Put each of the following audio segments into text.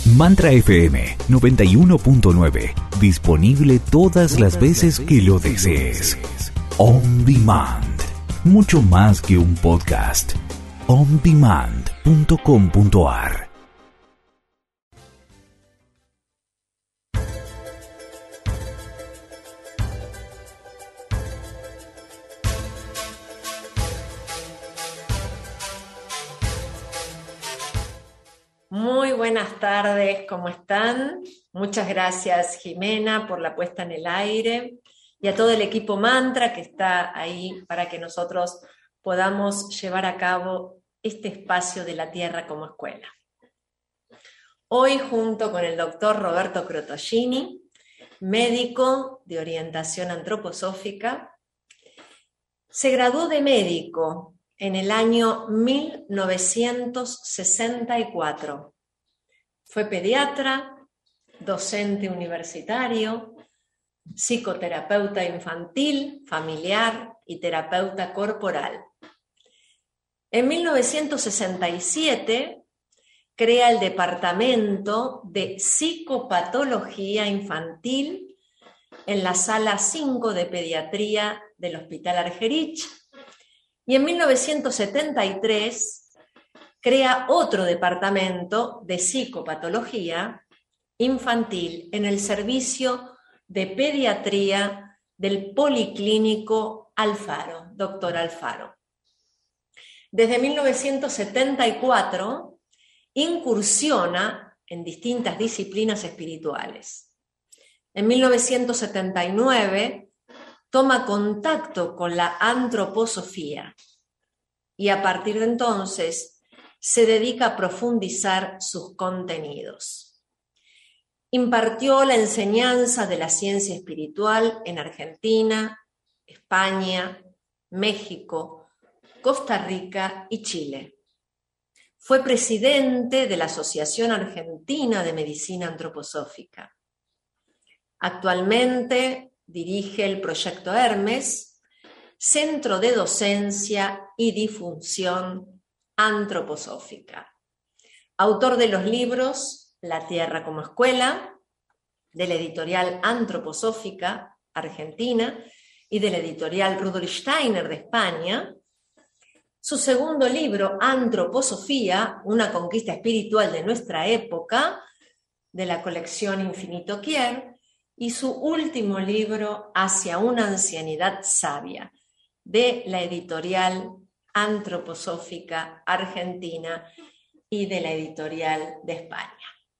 Mantra FM 91.9. Disponible todas las veces que lo desees. On Demand. Mucho más que un podcast. ondemand.com.ar. Muy buenas tardes, ¿cómo están? Muchas gracias, Jimena, por la puesta en el aire y a todo el equipo Mantra que está ahí para que nosotros podamos llevar a cabo este espacio de la Tierra como escuela. Hoy, junto con el doctor Roberto Crotollini, médico de orientación antroposófica, se graduó de médico en el año 1964. Fue pediatra, docente universitario, psicoterapeuta infantil, familiar y terapeuta corporal. En 1967 crea el Departamento de Psicopatología Infantil en la Sala 5 de Pediatría del Hospital Argerich. Y en 1973 crea otro departamento de psicopatología infantil en el servicio de pediatría del Policlínico Alfaro, Dr. Alfaro. Desde 1974 incursiona en distintas disciplinas espirituales. En 1979 toma contacto con la antroposofía y a partir de entonces se dedica a profundizar sus contenidos. Impartió la enseñanza de la ciencia espiritual en Argentina, España, México, Costa Rica y Chile. Fue presidente de la Asociación Argentina de Medicina Antroposófica. Actualmente dirige el Proyecto Hermes, Centro de Docencia y Difusión Antroposófica. Autor de los libros La Tierra como Escuela, de la editorial Antroposófica Argentina y de la editorial Rudolf Steiner de España. Su segundo libro, Antroposofía, una conquista espiritual de nuestra época, de la colección Infinito Quier, y su último libro, Hacia una ancianidad sabia, de la editorial Antroposófica Argentina y de la editorial de España.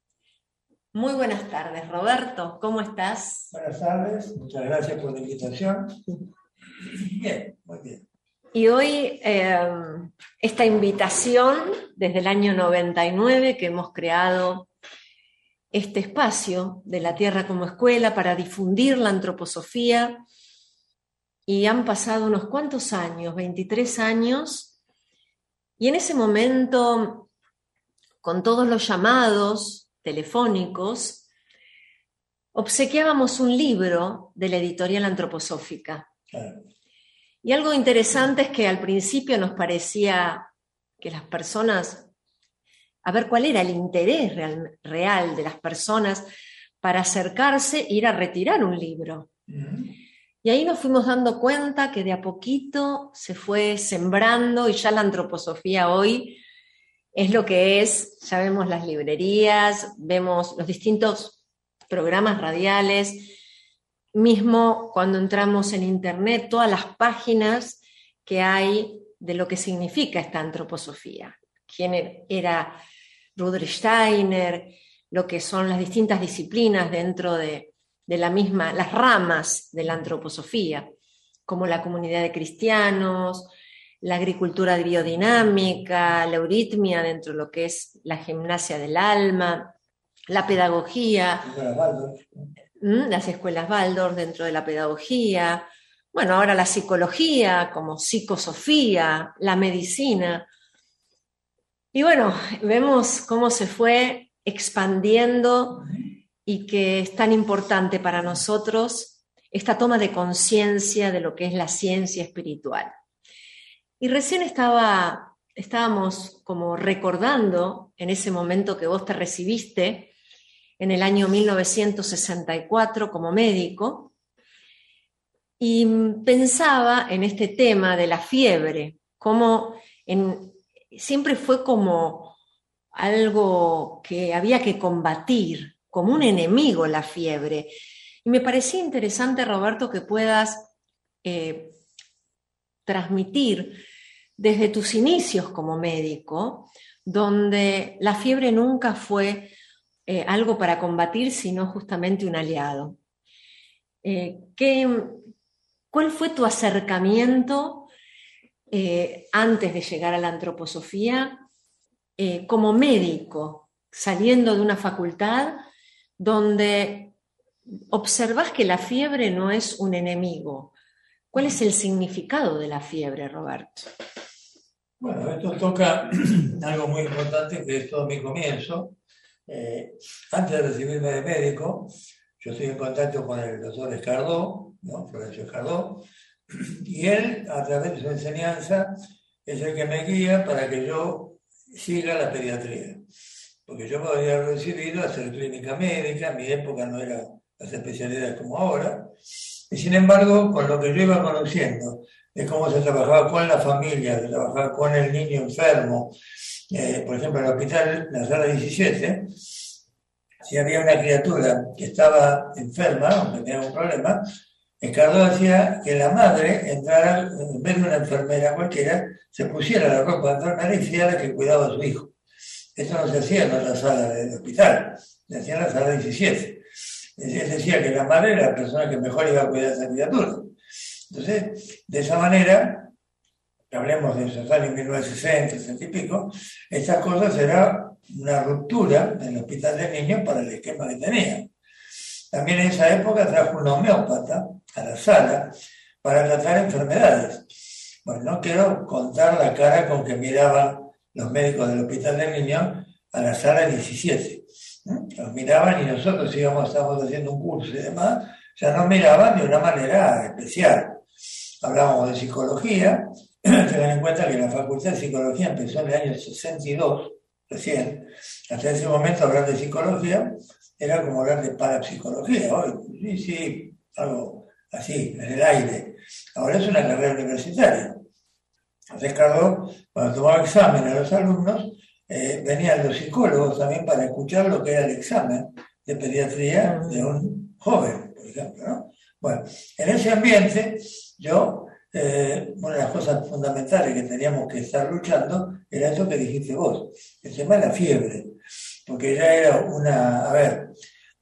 Muy buenas tardes, Roberto, ¿cómo estás? Buenas tardes, muchas gracias por la invitación. Bien, muy bien. Y hoy esta invitación desde el año 99 que hemos creado este espacio de la Tierra como Escuela para difundir la antroposofía, y han pasado unos cuantos años, 23 años, y en ese momento, con todos los llamados telefónicos, obsequiábamos un libro de la editorial antroposófica. Claro. Y algo interesante es que al principio nos parecía que las personas, a ver cuál era el interés real de las personas para acercarse e ir a retirar un libro. Y ahí nos fuimos dando cuenta que de a poquito se fue sembrando y ya la antroposofía hoy es lo que es. Ya vemos las librerías, vemos los distintos programas radiales, mismo cuando entramos en internet, todas las páginas que hay de lo que significa esta antroposofía. ¿Quién era Rudolf Steiner? Lo que son las distintas disciplinas dentro de la misma, las ramas de la antroposofía, como la comunidad de cristianos, la agricultura biodinámica, la euritmia dentro de lo que es la gimnasia del alma, la pedagogía, las escuelas Waldorf dentro de la pedagogía, bueno, ahora la psicología como psicosofía, la medicina. Y bueno, vemos cómo se fue expandiendo y que es tan importante para nosotros esta toma de conciencia de lo que es la ciencia espiritual. Y recién estábamos como recordando en ese momento que vos te recibiste en el año 1964 como médico y pensaba en este tema de la fiebre, siempre fue como algo que había que combatir, como un enemigo la fiebre. Y me parecía interesante, Roberto, que puedas transmitir desde tus inicios como médico, donde la fiebre nunca fue algo para combatir, sino justamente un aliado. ¿Cuál fue tu acercamiento antes de llegar a la antroposofía como médico, saliendo de una facultad donde observás que la fiebre no es un enemigo? ¿Cuál es el significado de la fiebre, Roberto? Bueno, esto toca algo muy importante que es todo mi comienzo. Antes de recibirme de médico, yo estoy en contacto con el doctor Escardó, ¿no? Florencio Escardó, y él, a través de su enseñanza, es el que me guía para que yo siga la pediatría. Porque yo me había decidido a hacer clínica médica, en mi época no eran las especialidades como ahora, y sin embargo, con lo que yo iba conociendo, de cómo se trabajaba con la familia, se trabajaba con el niño enfermo, por ejemplo, en el hospital, en la sala 17, si había una criatura que estaba enferma o que tenía un problema, Escardó hacía que la madre entrara, en vez de una enfermera cualquiera, se pusiera la ropa de enfermera y sea la que cuidaba a su hijo. Esto no se hacía en otra sala del hospital, se hacía en la sala 17. Él decía que la madre era la persona que mejor iba a cuidar a esa criatura. Entonces, de esa manera, hablemos de esos años 1960, 60 y pico, estas cosas era una ruptura en el hospital de niños para el esquema que tenía. También en esa época trajo un homeópata a la sala para tratar enfermedades. Bueno, no quiero contar la cara con que miraban los médicos del hospital de niños a la sala 17. Los miraban y nosotros estábamos haciendo un curso y demás, ya nos miraban de una manera especial. Hablábamos de psicología, tengan en cuenta que la Facultad de Psicología empezó en el año 62, recién. Hasta ese momento hablar de psicología era como hablar de parapsicología. Hoy, sí, algo así, en el aire. Ahora es una carrera universitaria. Entonces, Carlos, cuando tomaba examen a los alumnos, venían los psicólogos también para escuchar lo que era el examen de pediatría de un joven, por ejemplo, ¿no? Bueno, en ese ambiente, yo, una de las cosas fundamentales que teníamos que estar luchando era eso que dijiste vos, el tema de la fiebre, porque ya era a ver,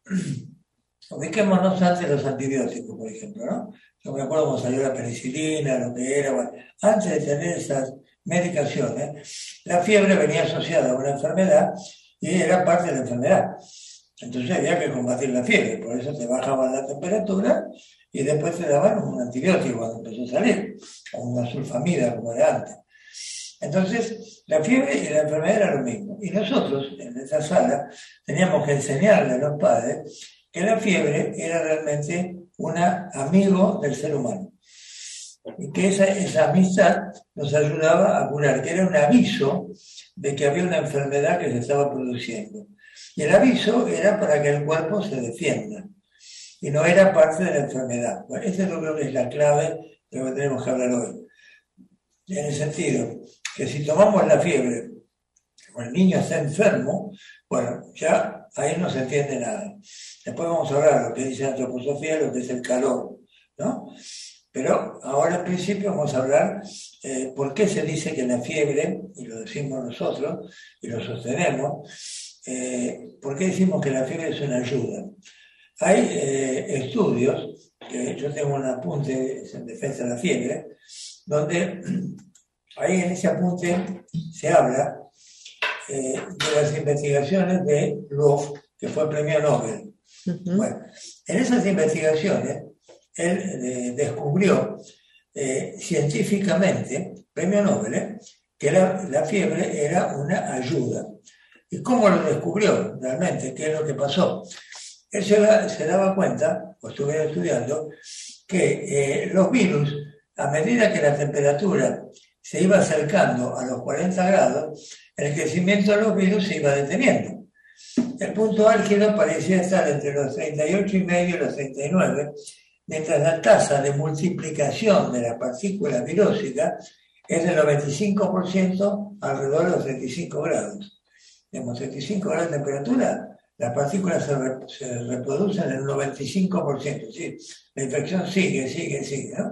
ubiquémonos antes de los antibióticos, por ejemplo, ¿no? Yo me acuerdo cómo salió la penicilina, lo que era, bueno, antes de tener esas medicaciones, la fiebre venía asociada a una enfermedad y era parte de la enfermedad. Entonces había que combatir la fiebre, por eso te bajaban la temperatura y después te daban un antibiótico cuando empezó a salir, o una sulfamida como era antes. Entonces, la fiebre y la enfermedad era lo mismo. Y nosotros, en esa sala, teníamos que enseñarle a los padres que la fiebre era realmente un amigo del ser humano. Y que esa amistad nos ayudaba a curar, que era un aviso de que había una enfermedad que se estaba produciendo. Y el aviso era para que el cuerpo se defienda. Y no era parte de la enfermedad. Bueno, esa es lo que es la clave de lo que tenemos que hablar hoy. En el sentido que si tomamos la fiebre, cuando el niño está enfermo, bueno, ya ahí no se entiende nada. Después vamos a hablar de lo que dice la antroposofía, lo que es el calor, ¿no? Pero ahora en principio vamos a hablar por qué se dice que la fiebre, y lo decimos nosotros, y lo sostenemos, por qué decimos que la fiebre es una ayuda. Hay estudios, que yo tengo un apunte en defensa de la fiebre, donde ahí en ese apunte se habla de las investigaciones de Lof, que fue el premio Nobel. Uh-huh. Bueno, en esas investigaciones él descubrió científicamente, premio Nobel, que la fiebre era una ayuda. ¿Y cómo lo descubrió realmente? ¿Qué es lo que pasó? Él se daba cuenta, o estuviera estudiando, que los virus, a medida que la temperatura se iba acercando a los 40 grados, el crecimiento de los virus se iba deteniendo. El punto álgido parecía estar entre los 38,5 y los 39, mientras la tasa de multiplicación de las partículas virósicas es del 95% alrededor de los 35 grados. En 35 grados de temperatura, las partículas se reproducen en el 95%. ¿Sí? La infección sigue, ¿no?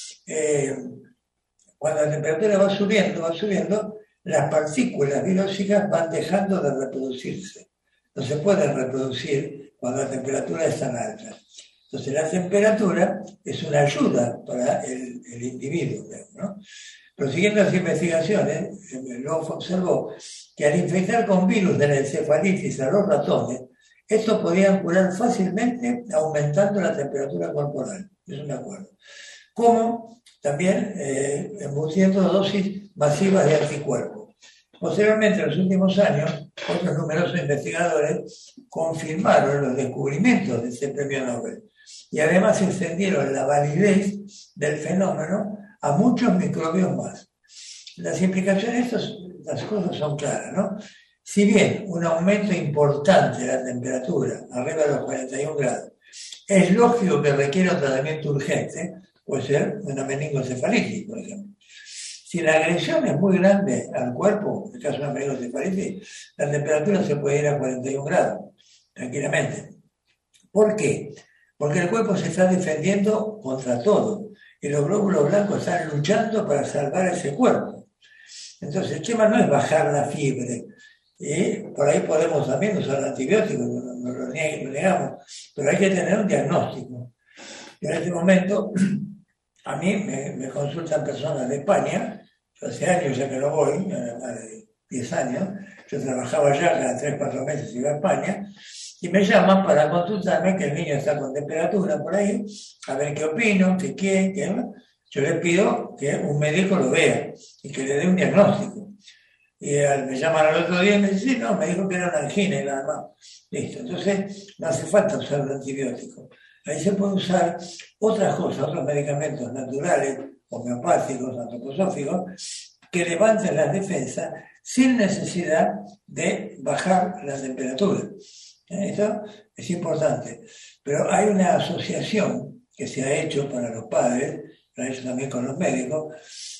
Cuando la temperatura va subiendo, las partículas virósicas van dejando de reproducirse. No se pueden reproducir cuando la temperatura es tan alta. Entonces la temperatura es una ayuda para el individuo, ¿no? Prosiguiendo las investigaciones, luego se observó que al infectar con virus de la encefalitis a los ratones, estos podían curar fácilmente aumentando la temperatura corporal. Eso me acuerdo. Como también embutiendo dosis masivas de anticuerpos. Posteriormente, en los últimos años, otros numerosos investigadores confirmaron los descubrimientos de este premio Nobel y además extendieron la validez del fenómeno a muchos microbios más. Las implicaciones, las cosas son claras, ¿no? Si bien un aumento importante de la temperatura, arriba de los 41 grados, es lógico que requiere un tratamiento urgente, puede ser una meningocefalitis, por ejemplo. Si la agresión es muy grande al cuerpo, en el caso de una meningocefalitis, la temperatura se puede ir a 41 grados, tranquilamente. ¿Por qué? Porque el cuerpo se está defendiendo contra todo y los glóbulos blancos están luchando para salvar ese cuerpo. Entonces, el tema no es bajar la fiebre. Por ahí podemos también usar antibióticos, no lo negamos, pero hay que tener un diagnóstico. Y en este momento, a mí me consultan personas de España, yo hace años ya que no voy, más de 10 años, yo trabajaba allá, cada 3-4 meses iba a España, y me llaman para consultarme que el niño está con temperatura por ahí, a ver qué opino, qué no. Yo le pido que un médico lo vea y que le dé un diagnóstico. Y me llaman al otro día y me dicen, sí, no, me dijo que era una angina y nada más. Listo, entonces no hace falta usar un antibiótico. Ahí se puede usar otras cosas, otros medicamentos naturales, homeopáticos, antroposóficos, que levanten las defensas sin necesidad de bajar la temperatura. Esto es importante. Pero hay una asociación que se ha hecho para los padres, lo ha hecho también con los médicos,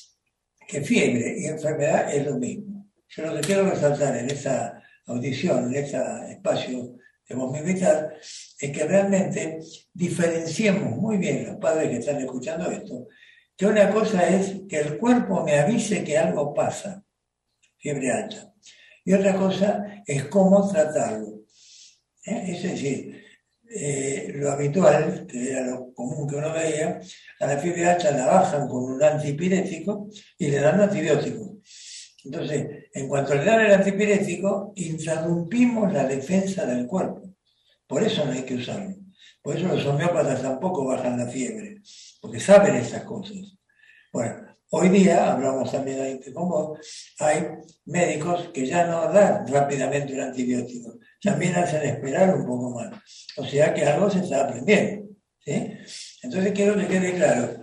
que fiebre y enfermedad es lo mismo. Yo lo que quiero resaltar en esta audición, en este espacio que vos me invitar, es que realmente diferenciemos muy bien los padres que están escuchando esto, que una cosa es que el cuerpo me avise que algo pasa, fiebre alta, y otra cosa es cómo tratarlo. Es decir, lo habitual, que era lo común que uno veía, a la fiebre alta la bajan con un antipirético y le dan un antibiótico. Entonces, en cuanto le dan el antipirético, interrumpimos la defensa del cuerpo. Por eso no hay que usarlo. Por eso los homeópatas tampoco bajan la fiebre, porque saben esas cosas. Bueno, hoy día, hablamos también ahí con vos, hay médicos que ya no dan rápidamente un antibiótico, también hacen esperar un poco más. O sea que algo se está aprendiendo, ¿sí? Entonces quiero que quede claro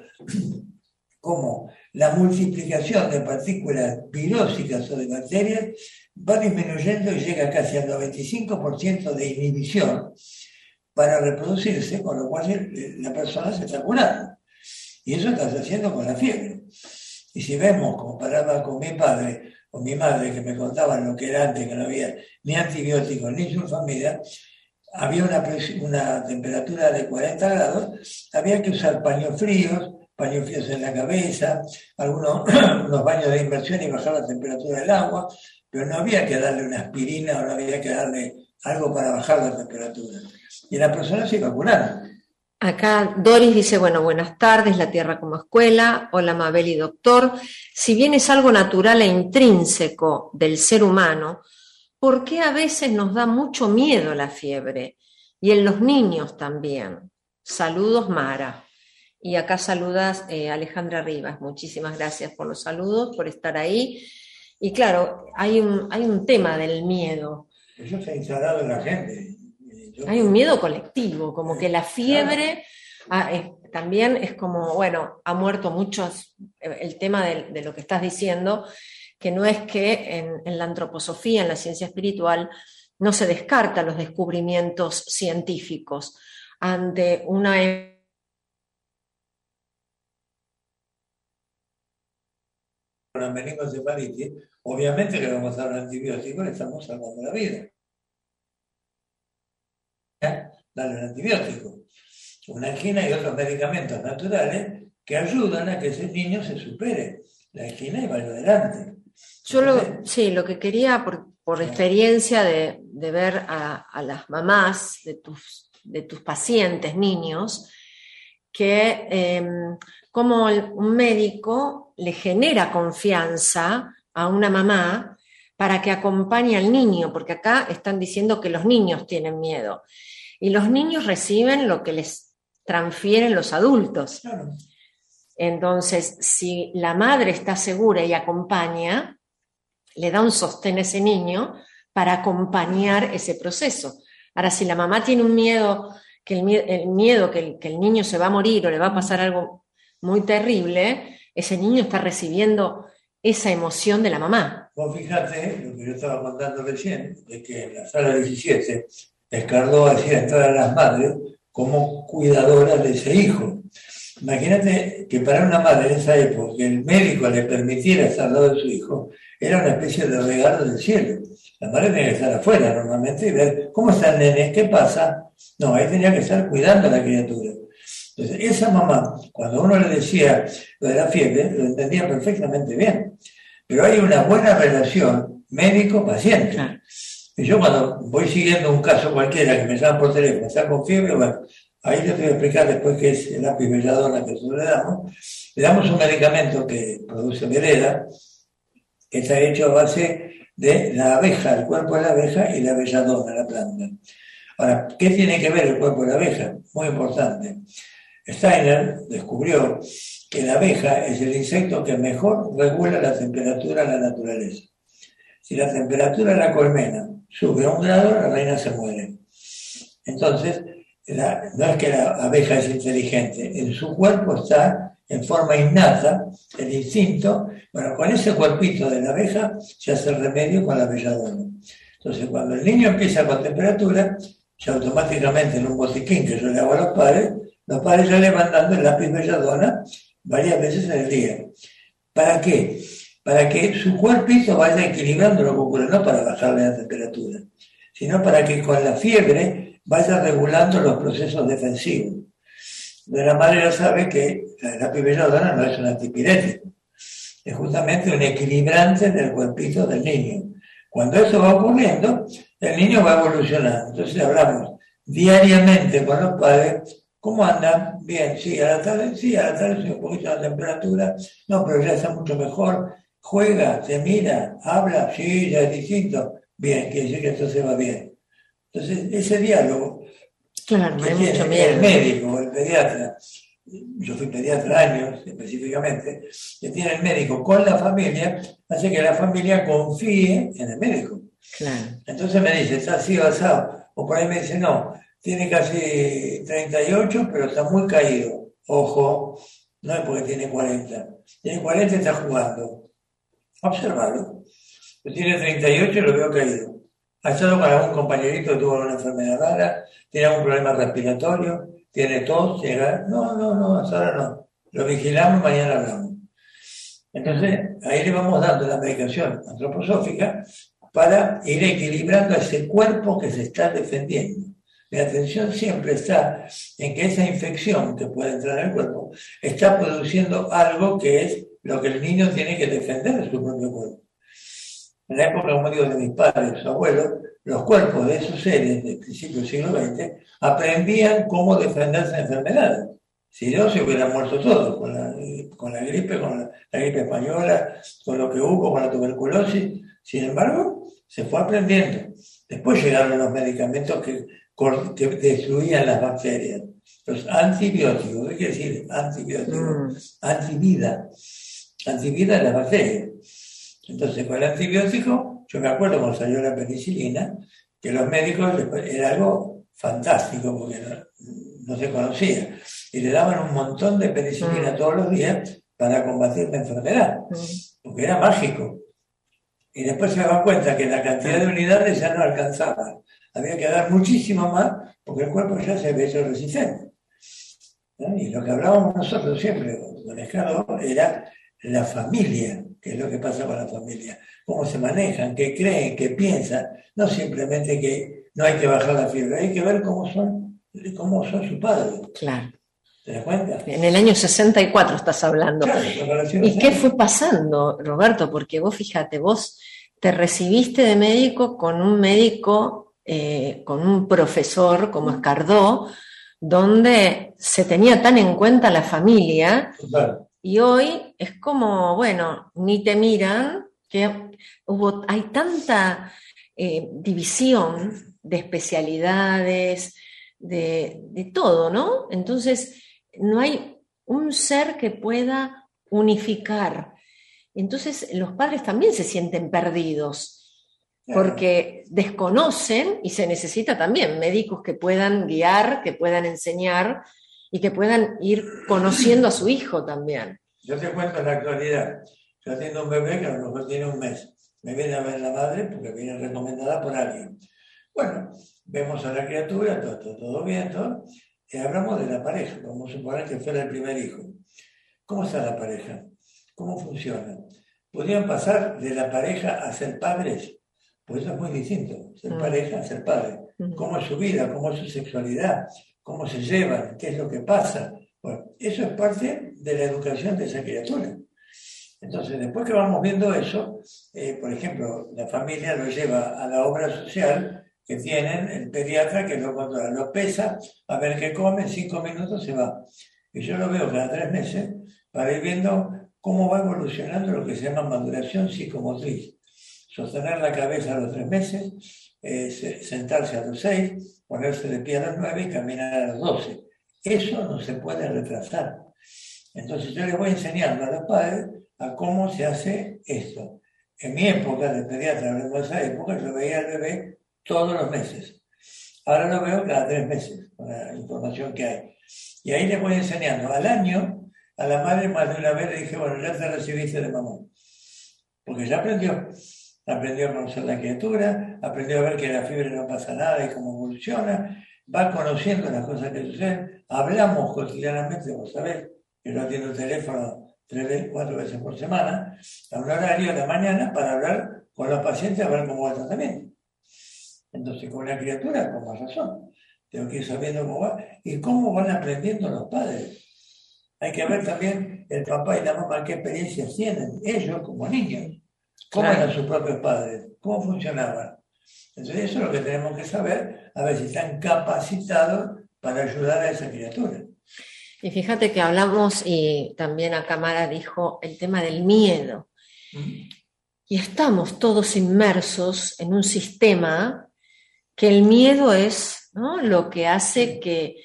cómo la multiplicación de partículas virósicas o de bacterias va disminuyendo y llega casi al 95% de inhibición para reproducirse, con lo cual la persona se está curando. Y eso está haciendo con la fiebre. Y si vemos, comparado con mi padre o mi madre, que me contaban lo que era antes, que no había ni antibióticos ni sulfamida, había una temperatura de 40 grados, había que usar paños fríos en la cabeza, unos baños de inmersión y bajar la temperatura del agua, pero no había que darle una aspirina o no había que darle algo para bajar la temperatura. Y la persona se iba curando. Acá Doris dice, bueno, buenas tardes, la Tierra como escuela. Hola Mabel y doctor. Si bien es algo natural e intrínseco del ser humano, ¿por qué a veces nos da mucho miedo la fiebre? Y en los niños también. Saludos, Mara. Y acá saludas Alejandra Rivas. Muchísimas gracias por los saludos, por estar ahí. Y claro, hay un tema del miedo. Eso se ha instalado en la gente. Hay un miedo colectivo, como que la fiebre también es como, bueno, ha muerto muchos, el tema de lo que estás diciendo, que no es que en la antroposofía, en la ciencia espiritual, no se descartan los descubrimientos científicos ante una meningocefalitis, obviamente que vamos a dar un antibiótico, le estamos salvando la vida. Darle un antibiótico, una angina y otros medicamentos naturales que ayudan a que ese niño se supere la angina y vaya adelante. Yo lo que quería, por experiencia de ver a las mamás de tus pacientes, niños, que como un médico le genera confianza a una mamá para que acompañe al niño, porque acá están diciendo que los niños tienen miedo y los niños reciben lo que les transfieren los adultos. Claro. Entonces, si la madre está segura y acompaña, le da un sostén a ese niño para acompañar ese proceso. Ahora, si la mamá tiene un miedo, que el niño se va a morir o le va a pasar algo muy terrible, ese niño está recibiendo esa emoción de la mamá. Vos fíjate, lo que yo estaba contando recién, de que en la sala 17, Escardó hacía entrar a las madres como cuidadoras de ese hijo. Imagínate que para una madre en esa época, que el médico le permitiera estar al lado de su hijo, era una especie de regalo del cielo. La madre tenía que estar afuera normalmente y ver cómo está el nene, qué pasa. No, ahí tenía que estar cuidando a la criatura. Entonces, esa mamá, cuando uno le decía lo de la fiebre, lo entendía perfectamente bien. Pero hay una buena relación médico-paciente. Y yo cuando voy siguiendo un caso cualquiera que me llaman por teléfono, está con fiebre, bueno, ahí les voy a explicar después qué es el lápiz belladona que nosotros le damos. Le damos un medicamento que produce vereda, que está hecho a base de la abeja, el cuerpo de la abeja y la belladona, la planta. Ahora, ¿qué tiene que ver el cuerpo de la abeja? Muy importante. Steiner descubrió que la abeja es el insecto que mejor regula la temperatura en la naturaleza. Si la temperatura de la colmena sube a 1 grado, la reina se muere. Entonces, no es que la abeja es inteligente, en su cuerpo está en forma innata el instinto. Bueno, con ese cuerpito de la abeja se hace el remedio con la belladona. Entonces, cuando el niño empieza con temperatura, ya automáticamente en un botiquín que yo le hago a los padres ya le van dando el lápiz belladona varias veces en el día. ¿Para qué? Para que su cuerpito vaya equilibrando lo que ocurre, no para bajarle la temperatura, sino para que con la fiebre vaya regulando los procesos defensivos. De la manera sabe que la lápiz belladona no es un antipirético, es justamente un equilibrante del cuerpito del niño. Cuando eso va ocurriendo, el niño va evolucionando. Entonces hablamos diariamente con los padres. ¿Cómo andan? Bien, sí, a la tarde sube un poquito la temperatura. No, pero ya está mucho mejor. Juega, se mira, habla, sí, ya es distinto. Bien, quiere decir que esto se va bien. Entonces, ese diálogo claro, que hay tiene mucho miedo. el médico, el pediatra, yo fui pediatra años específicamente, que tiene el médico con la familia, hace que la familia confíe en el médico. Claro. Entonces me dice, está así basado. O por ahí me dice, no, tiene casi 38, pero está muy caído. Ojo, no es porque tiene 40. Tiene 40 y está jugando. Observalo. Tiene 38 y lo veo caído. Ha estado con algún compañerito que tuvo una enfermedad rara, tiene algún problema respiratorio, tiene tos, llega. No, hasta ahora no. Lo vigilamos y mañana hablamos. Entonces, ahí le vamos dando la medicación antroposófica para ir equilibrando ese cuerpo que se está defendiendo. Mi atención siempre está en que esa infección que puede entrar en el cuerpo está produciendo algo que es lo que el niño tiene que defender de su propio cuerpo. En la época, como digo, de mis padres, sus abuelos, los cuerpos de esos seres del principio del siglo XX aprendían cómo defenderse de enfermedades. Si no, se hubieran muerto todos, con la gripe, con la gripe española, con lo que hubo, con la tuberculosis. Sin embargo, se fue aprendiendo. Después llegaron los medicamentos que destruían las bacterias. Los antibióticos, ¿qué quiere decir antibióticos? Antivida. Antivida de las bacterias. Entonces, con el antibiótico, yo me acuerdo cuando salió la penicilina, que los médicos era algo fantástico, porque no se conocía. Y le daban un montón de penicilina todos los días para combatir la enfermedad, porque era mágico. Y después se daban cuenta que la cantidad de unidades ya no alcanzaba. Había que dar muchísimo más porque el cuerpo ya se había hecho resistente. ¿No? Y lo que hablábamos nosotros siempre con Escardo era la familia, que es lo que pasa con la familia. Cómo se manejan, qué creen, qué piensan. No simplemente que no hay que bajar la fiebre, hay que ver cómo son sus padres. Claro. ¿Te das cuenta? En el año 64 estás hablando. Claro, ¿Y qué fue pasando, Roberto? Porque vos, fíjate, vos te recibiste de médico, con un profesor como Escardó, donde se tenía tan en cuenta la familia. Total. Y hoy es como, bueno, ni te miran, que hay tanta división de especialidades, de todo, ¿no? Entonces, no hay un ser que pueda unificar. Entonces, los padres también se sienten perdidos, porque desconocen, y se necesita también médicos que puedan guiar, que puedan enseñar y que puedan ir conociendo a su hijo también. Yo te cuento en la actualidad. Yo atiendo un bebé que a lo mejor tiene un mes. Me viene a ver la madre porque viene recomendada por alguien. Bueno, vemos a la criatura, todo bien, todo. Y hablamos de la pareja, vamos a suponer que fuera el primer hijo. ¿Cómo está la pareja? ¿Cómo funciona? ¿Podrían pasar de la pareja a ser padres? Pues eso es muy distinto, ser pareja a ser padre. ¿Cómo es su vida? ¿Cómo es su sexualidad? ¿Cómo se llevan? ¿Qué es lo que pasa? Bueno, eso es parte de la educación de esa criatura. Entonces, después que vamos viendo eso, por ejemplo, la familia lo lleva a la obra social que tienen el pediatra que lo controla, lo pesa, a ver qué come, en 5 minutos se va. Y yo lo veo cada 3 meses para ir viendo cómo va evolucionando lo que se llama maduración psicomotriz. Sostener la cabeza a los 3 meses, sentarse a los 6, ponerse de pie a los 9 y caminar a los 12. Eso no se puede retrasar. Entonces yo les voy enseñando a los padres a cómo se hace esto. En mi época de pediatra, hablando de esa época, yo veía al bebé todos los meses. Ahora lo veo cada 3 meses, con la información que hay. Y ahí les voy enseñando. Al año, a la madre más de una vez le dije, bueno, ya te recibiste de mamá. Porque ya aprendió. Aprendió a conocer la criatura, aprendió a ver que la fiebre no pasa nada y cómo evoluciona, va conociendo las cosas que suceden. Hablamos cotidianamente, vos sabés, que yo atiendo el teléfono 3 o 4 veces por semana, a un horario de la mañana para hablar con los pacientes a ver cómo va el tratamiento. Entonces, con la criatura, con más razón, tengo que ir sabiendo cómo va y cómo van aprendiendo los padres. Hay que ver también el papá y la mamá qué experiencias tienen, ellos como niños, cómo eran sus propios padres, cómo funcionaban. Entonces, eso es lo que tenemos que saber, a ver si están capacitados para ayudar a esa criatura. Y fíjate que hablamos, y también acá Mara dijo, el tema del miedo. Y estamos todos inmersos en un sistema que el miedo es, ¿no?, lo que hace que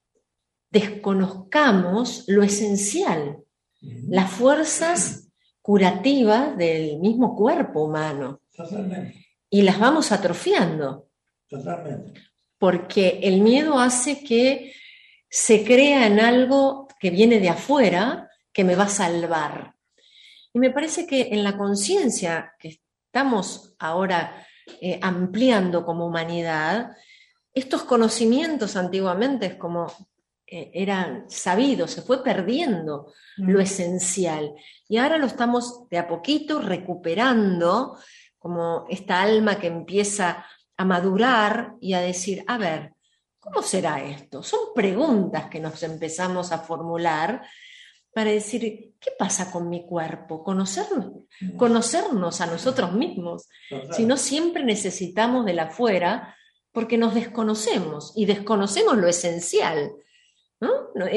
desconozcamos lo esencial, las fuerzas curativas del mismo cuerpo humano. Totalmente. Y las vamos atrofiando. Totalmente. Porque el miedo hace que se crea en algo que viene de afuera, que me va a salvar. Y me parece que en la conciencia que estamos ahora ampliando como humanidad, estos conocimientos antiguamente como eran sabidos, se fue perdiendo lo esencial. Y ahora lo estamos de a poquito recuperando, como esta alma que empieza a madurar y a decir, a ver, ¿cómo será esto? Son preguntas que nos empezamos a formular para decir, ¿qué pasa con mi cuerpo? Conocernos a nosotros mismos. Si no, siempre necesitamos del afuera porque nos desconocemos y desconocemos lo esencial, ¿no?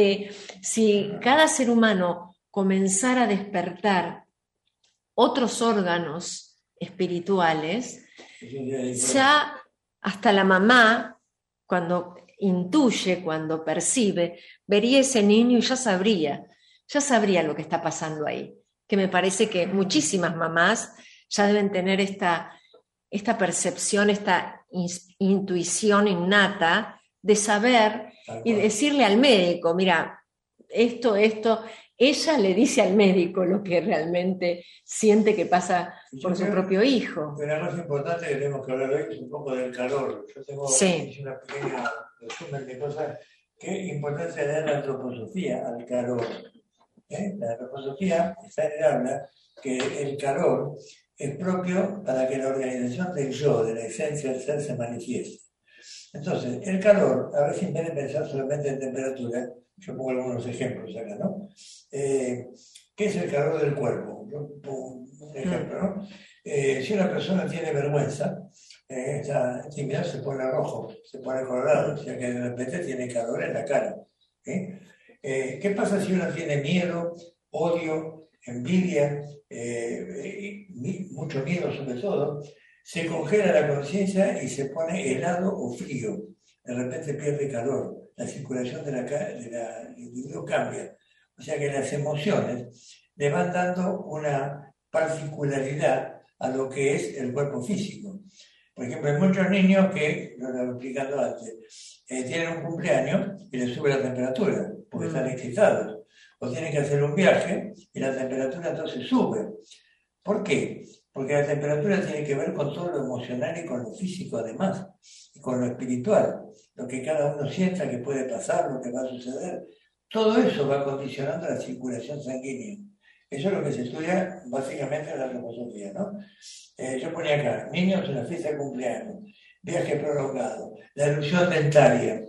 Si cada ser humano comenzara a despertar otros órganos espirituales, ya hasta la mamá, cuando intuye, cuando percibe, vería ese niño y ya sabría lo que está pasando ahí. Que me parece que muchísimas mamás ya deben tener esta percepción, esta intuición innata de saber y decirle al médico, mira, esto, ella le dice al médico lo que realmente siente que pasa por su propio hijo. Una cosa importante que tenemos que hablar hoy es un poco del calor. Yo tengo una pequeña resumen de cosas. ¿Qué importancia le da la antroposofía al calor? La antroposofía habla que el calor es propio para que la organización del yo, de la esencia del ser, se manifieste. Entonces, el calor, a ver si en vez de pensar solamente en temperatura, yo pongo algunos ejemplos acá, ¿no? ¿Qué es el calor del cuerpo? Yo pongo un ejemplo, ¿no? Si una persona tiene vergüenza, esta timidez se pone rojo, se pone colorado, o sea que de repente tiene calor en la cara. ¿Qué pasa si uno tiene miedo, odio, envidia, mucho miedo sobre todo? Se congela la conciencia y se pone helado o frío. De repente pierde calor. La circulación del individuo cambia. O sea que las emociones le van dando una particularidad a lo que es el cuerpo físico. Por ejemplo, hay muchos niños que, lo estaba explicando antes, tienen un cumpleaños y les sube la temperatura porque están excitados. O tienen que hacer un viaje y la temperatura entonces sube. ¿Por qué? Porque la temperatura tiene que ver con todo lo emocional y con lo físico además, y con lo espiritual, lo que cada uno sienta que puede pasar, lo que va a suceder. Todo eso va condicionando la circulación sanguínea. Eso es lo que se estudia básicamente en la antroposofía, ¿no? Yo ponía acá, niños en la fiesta de cumpleaños, viaje prolongado, la erupción dentaria,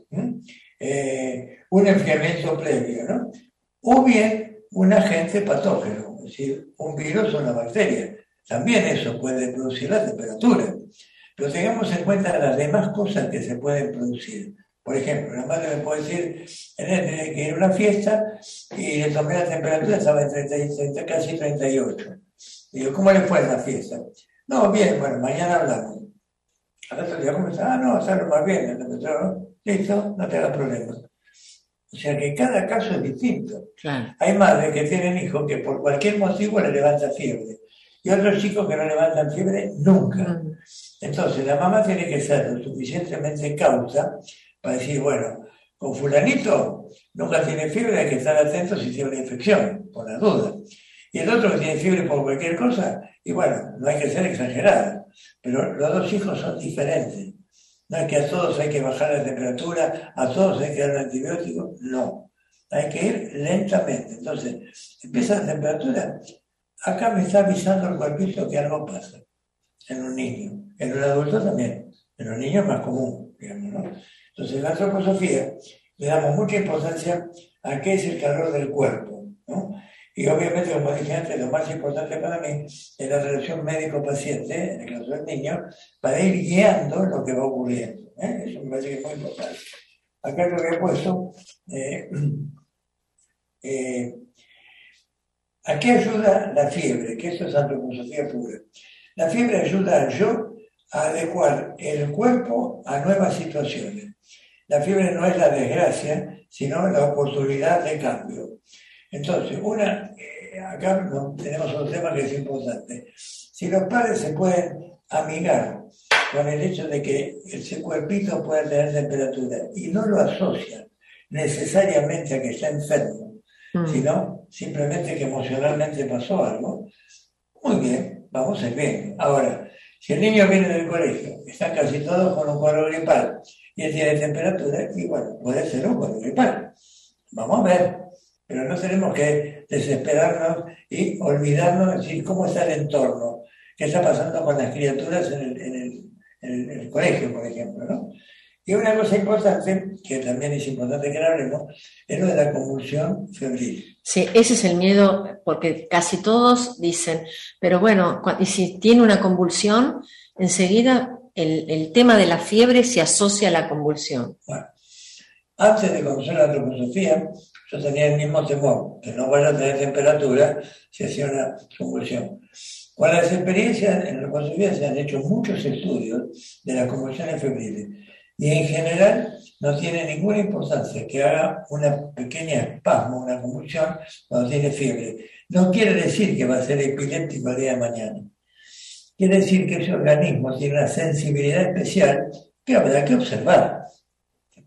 un enfriamiento previo, ¿no? O bien un agente patógeno, es decir, un virus o una bacteria. También eso puede producir la temperatura. Pero tengamos en cuenta las demás cosas que se pueden producir. Por ejemplo, la madre me puede decir, tenés que ir a una fiesta y le tomé la temperatura, estaba en casi 38. Digo, ¿cómo le fue en la fiesta? No, bien, bueno, mañana hablamos. Al otro día, ¿cómo está? Ah, no, está lo más bien, la temperatura, listo, no te hagas problemas. O sea que cada caso es distinto. Claro. Hay madres que tienen hijos que por cualquier motivo le levantan fiebre. Y otros chicos que no levantan fiebre nunca. Entonces la mamá tiene que ser lo suficientemente cauta para decir, bueno, con fulanito nunca tiene fiebre, hay que estar atentos si tiene una infección, por la duda. Y el otro que tiene fiebre por cualquier cosa, y bueno, no hay que ser exagerado. Pero los dos hijos son diferentes. No es que a todos hay que bajar la temperatura, a todos hay que dar un antibiótico, no. Hay que ir lentamente. Entonces, empieza la temperatura. Acá me está avisando el cuerpito que algo pasa en un niño, en un adulto también, en los niños es más común, digamos, ¿no? Entonces, en la antroposofía le damos mucha importancia a qué es el calor del cuerpo, ¿no? Y obviamente, como dije antes, lo más importante para mí es la relación médico-paciente, en el caso del niño, para ir guiando lo que va ocurriendo. Eso me parece que es muy importante. Acá lo que he puesto, ¿a qué ayuda la fiebre? Que esto es antroposofía pura. La fiebre ayuda al yo a adecuar el cuerpo a nuevas situaciones. La fiebre no es la desgracia, sino la oportunidad de cambio. Entonces, acá tenemos otro tema que es importante. Si los padres se pueden amigar con el hecho de que ese cuerpito puede tener temperatura y no lo asocian necesariamente a que está enfermo, sino simplemente que emocionalmente pasó algo, muy bien, vamos a ir bien. Ahora, si el niño viene del colegio, están casi todos con un cuadro gripal y él tiene temperatura, y bueno, puede ser un cuadro gripal. Vamos a ver. Pero no tenemos que desesperarnos y olvidarnos de decir cómo está el entorno, qué está pasando con las criaturas en el colegio, por ejemplo, ¿no? Y una cosa importante, que también es importante que hablemos, es lo de la convulsión febril. Sí, ese es el miedo, porque casi todos dicen, pero bueno, y si tiene una convulsión, enseguida el tema de la fiebre se asocia a la convulsión. Bueno, antes de conocer la antroposofía, yo tenía el mismo temor, que no vaya a tener temperatura si hacía una convulsión. Con las experiencias en la antroposofía se han hecho muchos estudios de las convulsiones febriles y en general no tiene ninguna importancia que haga una pequeña espasmo, una convulsión cuando tiene fiebre. No quiere decir que va a ser epiléptico el día de mañana. Quiere decir que ese organismo tiene una sensibilidad especial que habrá que observar.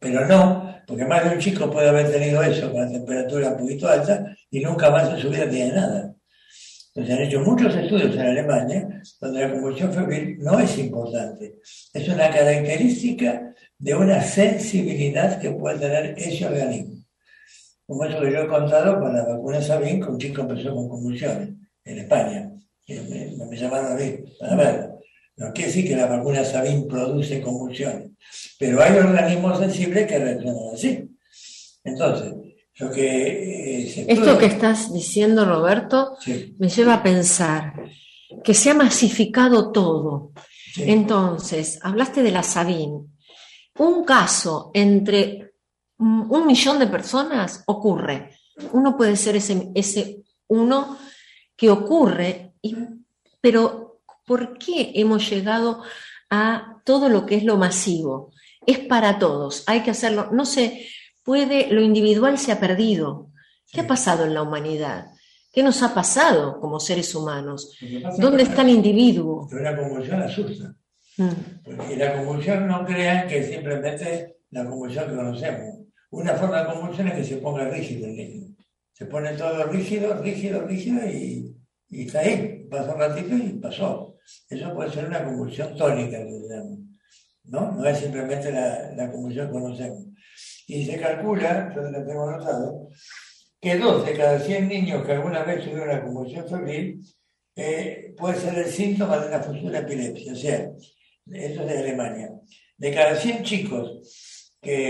Pero no, porque más de un chico puede haber tenido eso con la temperatura un poquito alta y nunca más en su vida tiene nada. Entonces han hecho muchos estudios en Alemania donde la convulsión febril no es importante. Es una característica de una sensibilidad que puede tener ese organismo. Como eso que yo he contado con la vacuna Sabin, que un chico empezó con convulsiones en España. Me llamaron a mí para verlo. No quiere decir que la vacuna Sabin produce convulsiones, pero hay organismos sensibles que reaccionan así. Entonces, lo que esto que estás diciendo, Roberto, sí, me lleva a pensar que se ha masificado todo. Sí. Entonces, hablaste de la Sabin. Un caso entre 1 millón de personas ocurre. Uno puede ser ese uno que ocurre, pero ¿por qué hemos llegado a todo lo que es lo masivo? Es para todos, hay que hacerlo. No se puede, lo individual se ha perdido. ¿Qué ha pasado en la humanidad? ¿Qué nos ha pasado como seres humanos? ¿Dónde está el individuo? Pero la convulsión asusta. Porque la convulsión no crean que simplemente la convulsión que conocemos. Una forma de convulsión es que se ponga rígido el niño. Se pone todo rígido y está ahí. Pasa un ratito y pasó. Eso puede ser una convulsión tónica, que se llama. No es simplemente la convulsión que conocemos. Y se calcula, yo lo tengo anotado, que 2 de cada 100 niños que alguna vez tuvieron una convulsión febril puede ser el síntoma de una futura epilepsia. O sea, eso es de Alemania. De cada 100 chicos,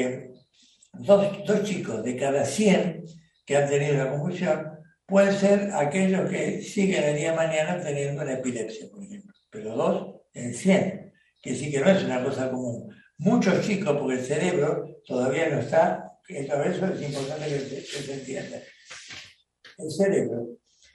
dos chicos de cada 100 que han tenido una convulsión, pueden ser aquellos que siguen el día de mañana teniendo una epilepsia, por ejemplo. Pero 2 en 100, que sí que no es una cosa común. Muchos chicos, porque el cerebro todavía no está, eso es importante que se entienda. El cerebro,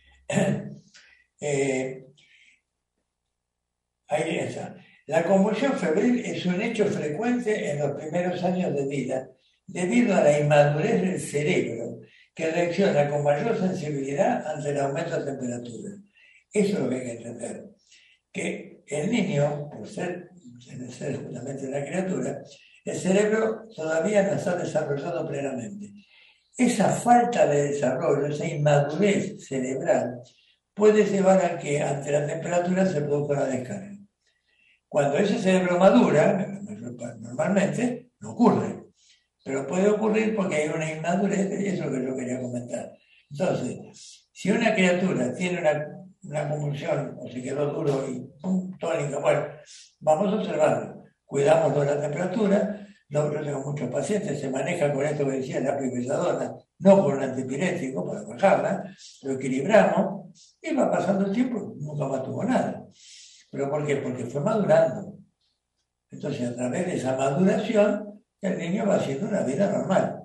ahí está. La convulsión febril es un hecho frecuente en los primeros años de vida, debido a la inmadurez del cerebro, que reacciona con mayor sensibilidad ante el aumento de temperatura. Eso es lo que hay que entender. Que el niño, por ser justamente una criatura, el cerebro todavía no está desarrollado plenamente. Esa falta de desarrollo, esa inmadurez cerebral, puede llevar a que ante la temperatura se produzca una descarga. Cuando ese cerebro madura, normalmente no ocurre, pero puede ocurrir porque hay una inmadurez, y eso es lo que yo quería comentar. Entonces, si una criatura tiene una convulsión o se quedó duro y tónica, bueno, vamos a observarlo, cuidamos de la temperatura. Yo tengo muchos pacientes, se maneja con esto que decía la pipetadona, no con un antipirético para bajarla, lo equilibramos y va pasando el tiempo, nunca más tuvo nada. ¿Pero por qué? Porque fue madurando. Entonces, a través de esa maduración, el niño va haciendo una vida normal.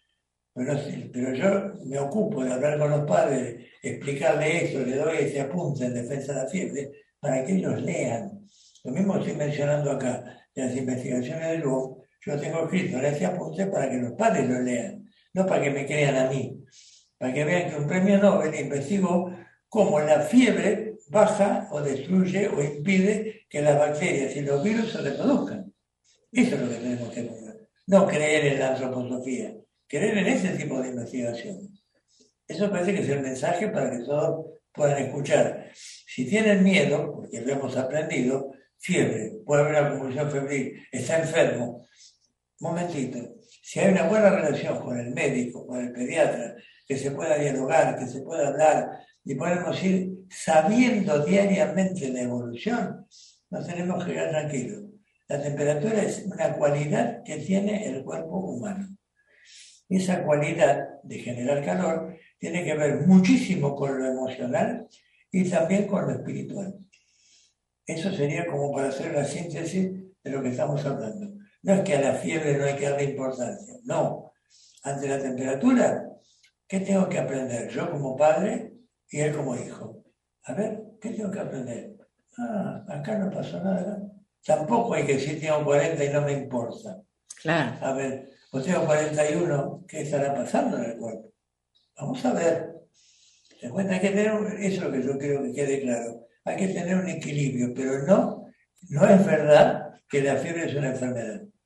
Pero yo me ocupo de hablar con los padres, explicarle esto, le doy ese apunte en defensa de la fiebre, para que ellos lean. Lo mismo estoy mencionando acá, de las investigaciones de Luo, yo tengo escrito en ese apunte para que los padres lo lean, no para que me crean a mí, para que vean que un premio Nobel investigó cómo la fiebre baja o destruye o impide que las bacterias y los virus se reproduzcan. Eso es lo que tenemos que hacer. No creer en la antroposofía, creer en ese tipo de investigación. Eso parece que es el mensaje para que todos puedan escuchar. Si tienen miedo, porque lo hemos aprendido, fiebre, puede haber una convulsión febril, está enfermo, un momentito. Si hay una buena relación con el médico, con el pediatra, que se pueda dialogar, que se pueda hablar, y podemos ir sabiendo diariamente la evolución, nos tenemos que quedar tranquilos. La temperatura es una cualidad que tiene el cuerpo humano. Esa cualidad de generar calor tiene que ver muchísimo con lo emocional y también con lo espiritual. Eso sería como para hacer la síntesis de lo que estamos hablando. No es que a la fiebre no hay que darle importancia, no. Ante la temperatura, ¿qué tengo que aprender? Yo como padre y él como hijo. A ver, ¿qué tengo que aprender? Acá no pasó nada. Tampoco hay que decir tengo 40 y no me importa. Claro. A ver, o tengo 41, ¿qué estará pasando en el cuerpo? Vamos a ver. ¿Se cuenta? Hay que tener, eso es lo que yo quiero que quede claro. Hay que tener un equilibrio, pero no es verdad que la fiebre es una enfermedad.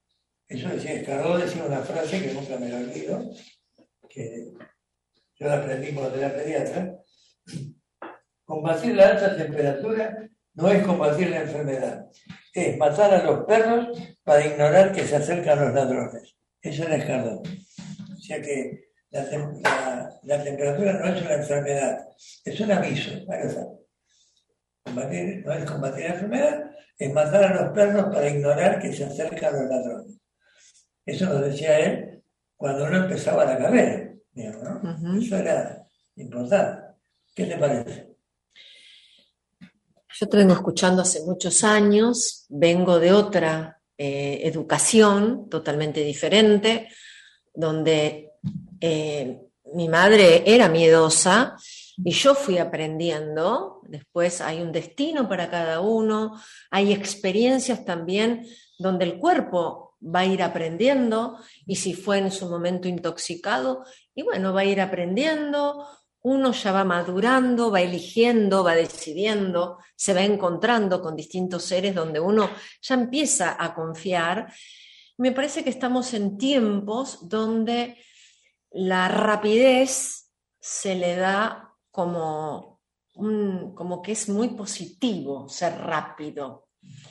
Eso decía Escardó, decía una frase que nunca me la olvido, que yo la aprendí cuando era pediatra. Combatir la alta temperatura no es combatir la enfermedad, es matar a los perros para ignorar que se acercan los ladrones. Eso era Escardó. O sea que la temperatura no es una enfermedad, es un aviso. Combatir, no es combatir la enfermedad, es matar a los perros para ignorar que se acercan los ladrones. Eso nos decía él cuando uno empezaba la carrera, digamos, ¿no? Uh-huh. Eso era importante. ¿Qué te parece? Yo te vengo escuchando hace muchos años, vengo de otra educación totalmente diferente, donde mi madre era miedosa y yo fui aprendiendo. Después hay un destino para cada uno, hay experiencias también donde el cuerpo va a ir aprendiendo, y si fue en su momento intoxicado, y bueno, va a ir aprendiendo. Uno ya va madurando, va eligiendo, va decidiendo, se va encontrando con distintos seres donde uno ya empieza a confiar. Me parece que estamos en tiempos donde la rapidez se le da como que es muy positivo ser rápido.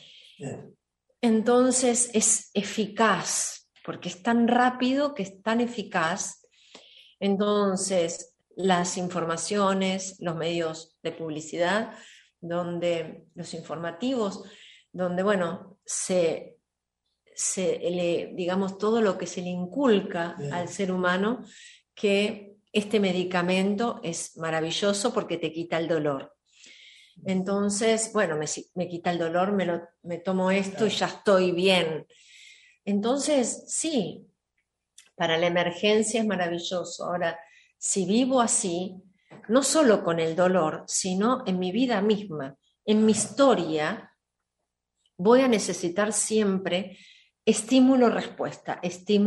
Entonces es eficaz, porque es tan rápido que es tan eficaz. Entonces, las informaciones, los medios de publicidad, donde los informativos, donde, bueno, digamos, todo lo que se le inculca al ser humano, que este medicamento es maravilloso porque te quita el dolor. Entonces, bueno, me quita el dolor, me tomo esto y ya estoy bien. Entonces, sí, para la emergencia es maravilloso. Ahora, si vivo así, no solo con el dolor, sino en mi vida misma, en mi historia, voy a necesitar siempre estímulo-respuesta.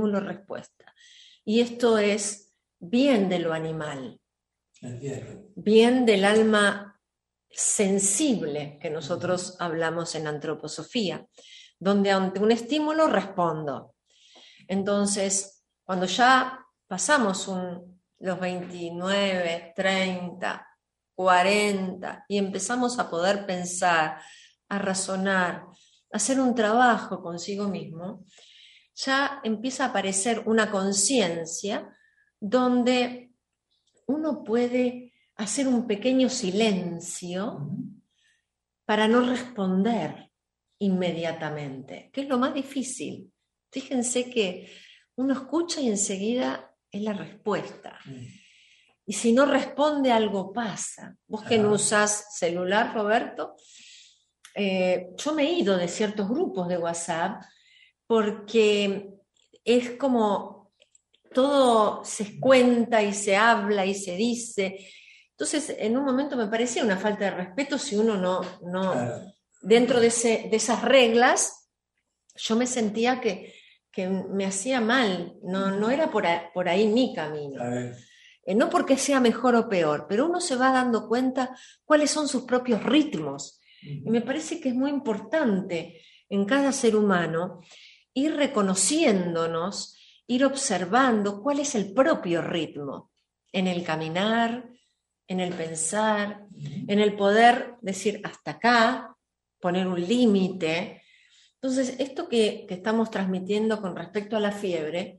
Y esto es bien de lo animal, bien del alma sensible que nosotros hablamos en antroposofía, donde ante un estímulo respondo. Entonces, cuando ya pasamos los 29, 30, 40 y empezamos a poder pensar, a razonar, a hacer un trabajo consigo mismo, ya empieza a aparecer una conciencia donde uno puede hacer un pequeño silencio para no responder inmediatamente, que es lo más difícil. Fíjense que uno escucha y enseguida es la respuesta. Y si no responde, algo pasa. Vos que no usás celular, Roberto, yo me he ido de ciertos grupos de WhatsApp porque es como todo se cuenta y se habla y se dice. Entonces, en un momento me parecía una falta de respeto si uno no dentro de esas reglas, yo me sentía que me hacía mal, no era por ahí mi camino. No porque sea mejor o peor, pero uno se va dando cuenta cuáles son sus propios ritmos. Y me parece que es muy importante en cada ser humano ir reconociéndonos, ir observando cuál es el propio ritmo en el caminar, en el pensar, en el poder decir hasta acá, poner un límite. Entonces, esto que estamos transmitiendo con respecto a la fiebre,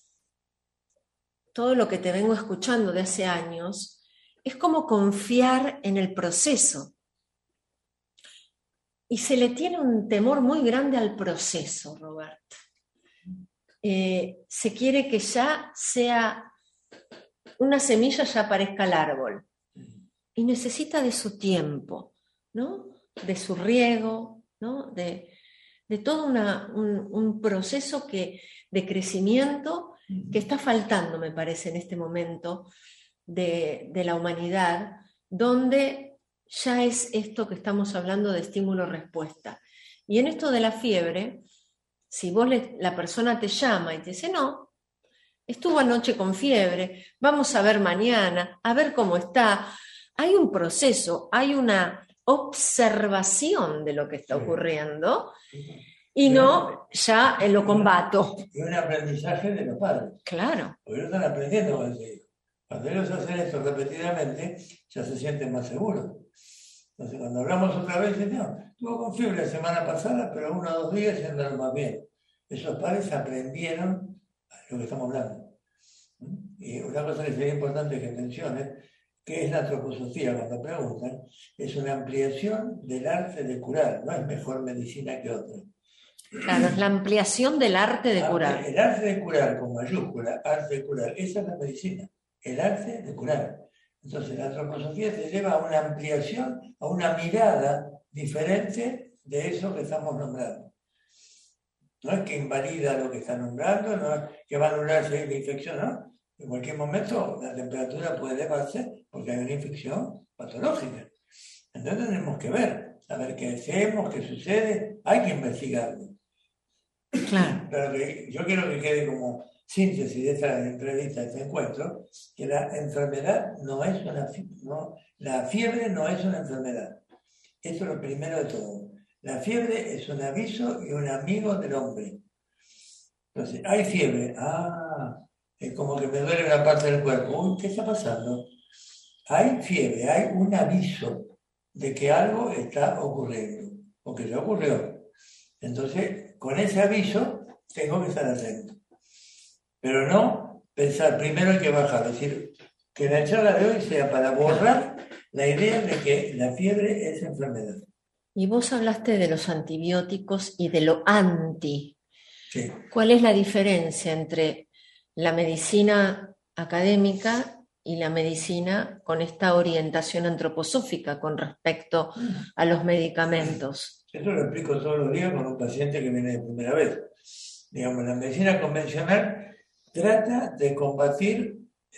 todo lo que te vengo escuchando de hace años, es como confiar en el proceso. Y se le tiene un temor muy grande al proceso, Roberto. Se quiere que ya sea una semilla, ya aparezca el árbol. Y necesita de su tiempo, ¿no? De su riego, ¿no? De todo un proceso de crecimiento que está faltando, me parece, en este momento de la humanidad, donde ya es esto que estamos hablando de estímulo-respuesta. Y en esto de la fiebre, si la persona te llama y te dice, no, estuvo anoche con fiebre, vamos a ver mañana, a ver cómo está, hay un proceso, hay una observación de lo que está ocurriendo, Y no, ya lo combato. Y un aprendizaje de los padres. Claro. Porque ellos están aprendiendo con ese hijo. Cuando ellos hacen esto repetidamente, ya se sienten más seguros. Entonces, cuando hablamos otra vez, dicen, no, estuvo con fiebre la semana pasada, pero 1 o 2 días y andaron más bien. Esos padres aprendieron lo que estamos hablando. Y una cosa que sería importante que menciones, ¿qué es la antroposofía? Cuando preguntan, es una ampliación del arte de curar, no es mejor medicina que otra. Claro, es la ampliación del arte de curar. El arte de curar, con mayúscula, arte de curar, esa es la medicina, el arte de curar. Entonces, la antroposofía te lleva a una ampliación, a una mirada diferente de eso que estamos nombrando. No es que invalida lo que está nombrando, no es que va a anular si hay una infección, ¿no? En cualquier momento la temperatura puede elevarse porque hay una infección patológica. Entonces tenemos que ver, a ver qué hacemos, qué sucede, hay que investigarlo. Claro. Pero que yo quiero que quede como síntesis de esta entrevista, de este encuentro, que la enfermedad no es la fiebre no es una enfermedad. Eso es lo primero de todo. La fiebre es un aviso y un amigo del hombre. Entonces, hay fiebre. Es como que me duele una parte del cuerpo. Uy, ¿qué está pasando? Hay fiebre, hay un aviso de que algo está ocurriendo, o que ya ocurrió. Entonces, con ese aviso, tengo que estar atento. Pero no pensar, primero hay que bajar, es decir, que la charla de hoy sea para borrar la idea de que la fiebre es enfermedad. Y vos hablaste de los antibióticos y de lo anti. Sí. ¿Cuál es la diferencia entre la medicina académica y la medicina con esta orientación antroposófica con respecto a los medicamentos? Esto lo explico todos los días con un paciente que viene de primera vez. Digamos, la medicina convencional trata de combatir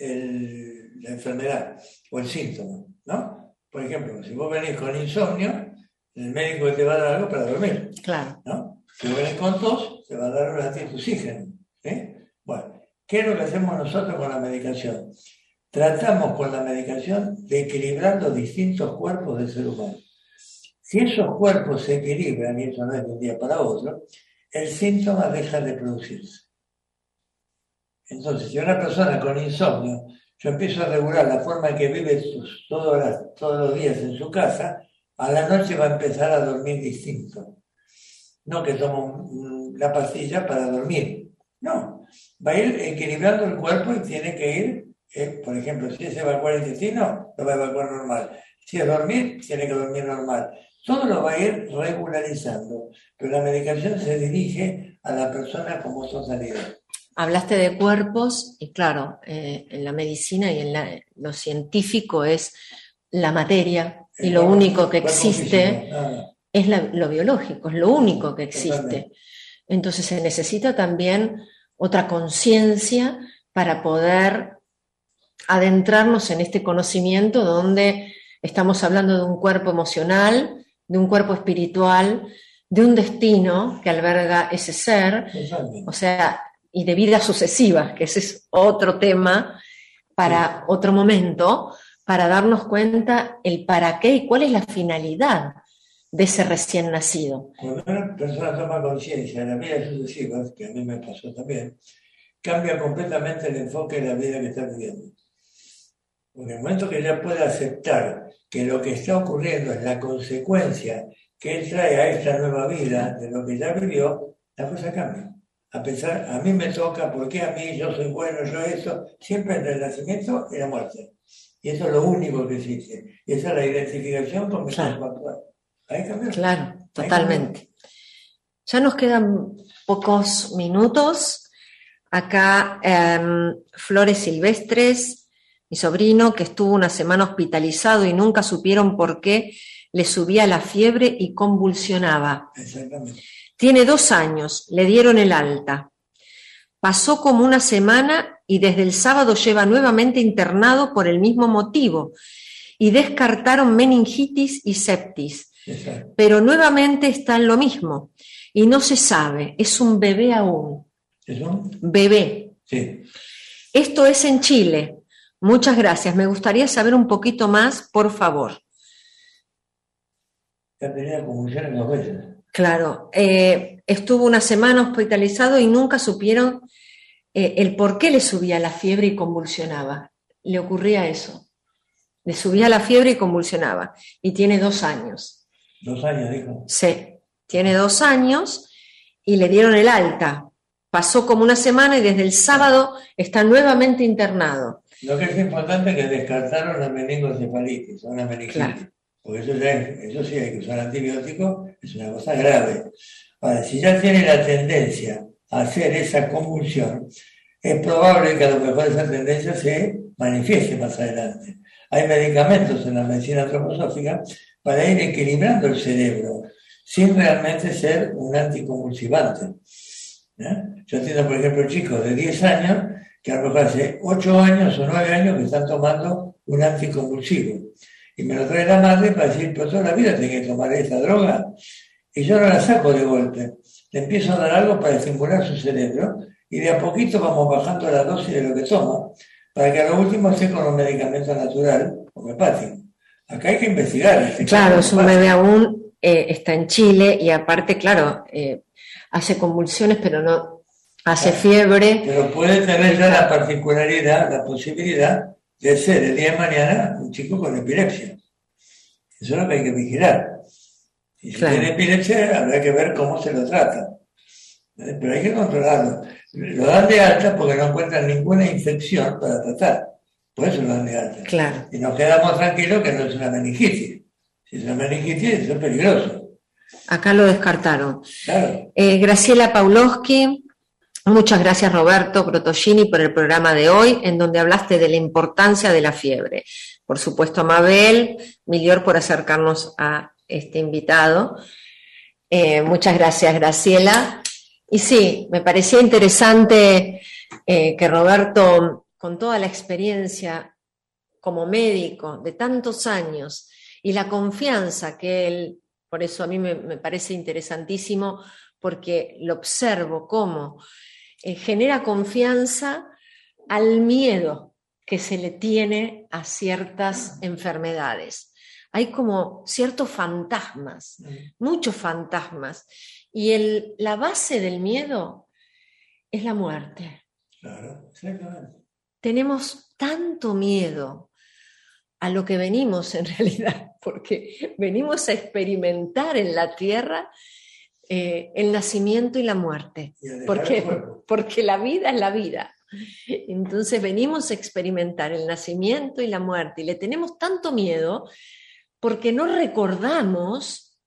la enfermedad o el síntoma, ¿no? Por ejemplo, si vos venís con insomnio, el médico te va a dar algo para dormir. Claro. ¿No? Si vos venís con tos, te va a dar un antioxígeno. Bueno, ¿qué es lo que hacemos nosotros con la medicación? Tratamos con la medicación de equilibrar los distintos cuerpos del ser humano. Si esos cuerpos se equilibran, y eso no es de un día para otro, el síntoma deja de producirse. Entonces, si una persona con insomnio, yo empiezo a regular la forma en que vive todos los días en su casa, a la noche va a empezar a dormir distinto. No que toma la pastilla para dormir. No, va a ir equilibrando el cuerpo y tiene que ir, por ejemplo, si es evacuar el intestino, lo va a evacuar normal. Si es dormir, tiene que dormir normal. Todo lo va a ir regularizando, pero la medicación se dirige a la persona con totalidad. Hablaste de cuerpos y claro, en la medicina y en lo científico es la materia y lo único que existe es lo biológico, es lo único que existe. Totalmente. Entonces se necesita también otra conciencia para poder adentrarnos en este conocimiento donde estamos hablando de un cuerpo emocional, de un cuerpo espiritual, de un destino que alberga ese ser, o sea, y de vidas sucesivas, que ese es otro tema para otro momento, para darnos cuenta el para qué y cuál es la finalidad de ese recién nacido. Cuando una persona toma conciencia de la vida sucesiva, que a mí me pasó también, cambia completamente el enfoque de la vida que está viviendo. Porque en el momento que ya puede aceptar que lo que está ocurriendo es la consecuencia que él trae a esta nueva vida de lo que ya vivió, la cosa cambia. A pensar, a mí me toca, ¿por qué a mí? Yo soy bueno, yo eso, siempre entre el nacimiento y la muerte. Y eso es lo único que existe. Y esa es la identificación con mi cuerpo actual. Ahí cambió. Claro, totalmente. Ya nos quedan pocos minutos. Acá Flores Silvestres, mi sobrino, que estuvo una semana hospitalizado y nunca supieron por qué le subía la fiebre y convulsionaba. Exactamente. Tiene 2 años, le dieron el alta. Pasó como una semana y desde el sábado lleva nuevamente internado por el mismo motivo y descartaron meningitis y septis. Exacto. Pero nuevamente está en lo mismo y no se sabe, es un bebé aún. ¿Es un? Bebé. Sí. Esto es en Chile. Muchas gracias. Me gustaría saber un poquito más, por favor. Ya tenía convulsiones 2 veces. Claro, estuvo una semana hospitalizado y nunca supieron el por qué le subía la fiebre y convulsionaba. Le ocurría eso. Le subía la fiebre y convulsionaba. Y tiene 2 años. 2 años, dijo. Sí, tiene 2 años y le dieron el alta. Pasó como una semana y desde el sábado está nuevamente internado. Lo que es importante es que descartaron la meningocefalitis, una meningitis. Claro. Porque eso sí hay que usar antibióticos, es una cosa grave. Ahora, si ya tiene la tendencia a hacer esa convulsión, es probable que a lo mejor esa tendencia se manifieste más adelante. Hay medicamentos en la medicina antroposófica para ir equilibrando el cerebro, sin realmente ser un anticonvulsivante. Yo entiendo, por ejemplo, chicos de 10 años que a lo mejor hace 8 años o 9 años que están tomando un anticonvulsivo. Y me lo trae la madre para decir, pero toda la vida tengo que tomar esa droga. Y yo no la saco de golpe. Le empiezo a dar algo para estimular su cerebro y de a poquito vamos bajando la dosis de lo que toma para que a lo último esté con un medicamento natural homeopático. Acá hay que investigar. Claro, es un bebé aún, está en Chile y aparte, claro, hace convulsiones, pero no hace fiebre. Pero puede tener ya la particularidad, la posibilidad de ser el día de mañana un chico con epilepsia. Eso es lo que hay que vigilar. Y si tiene epilepsia, habrá que ver cómo se lo trata. Pero hay que controlarlo. Lo dan de alta porque no encuentran ninguna infección para tratar. Por eso lo dan de alta. Claro. Y nos quedamos tranquilos que no es una meningitis. Si es una meningitis, eso es peligroso. Acá lo descartaron. Claro. Graciela Pawlowski. Muchas gracias, Roberto Grotogini, por el programa de hoy, en donde hablaste de la importancia de la fiebre. Por supuesto, a Mabel Milior por acercarnos a este invitado. Muchas gracias, Graciela. Y sí, me parecía interesante que Roberto, con toda la experiencia como médico de tantos años y la confianza que él, por eso a mí me parece interesantísimo, porque lo observo cómo genera confianza al miedo que se le tiene a ciertas enfermedades. Hay como ciertos fantasmas, muchos fantasmas, y la base del miedo es la muerte. Claro, exactamente. Tenemos tanto miedo a lo que venimos en realidad, porque venimos a experimentar en la tierra el nacimiento y la muerte, porque la vida es la vida. Entonces venimos a experimentar el nacimiento y la muerte, y le tenemos tanto miedo porque no recordamos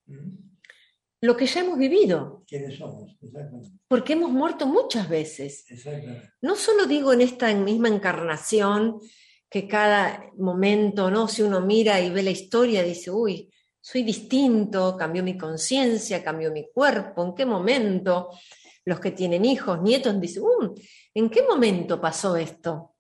lo que ya hemos vivido. ¿Quiénes somos? Exactamente. Porque hemos muerto muchas veces. Exactamente. No solo digo en esta misma encarnación, que cada momento, ¿no? Si uno mira y ve la historia, dice, uy, soy distinto, cambió mi conciencia, cambió mi cuerpo, ¿en qué momento? Los que tienen hijos, nietos, dicen, ¿en qué momento pasó esto?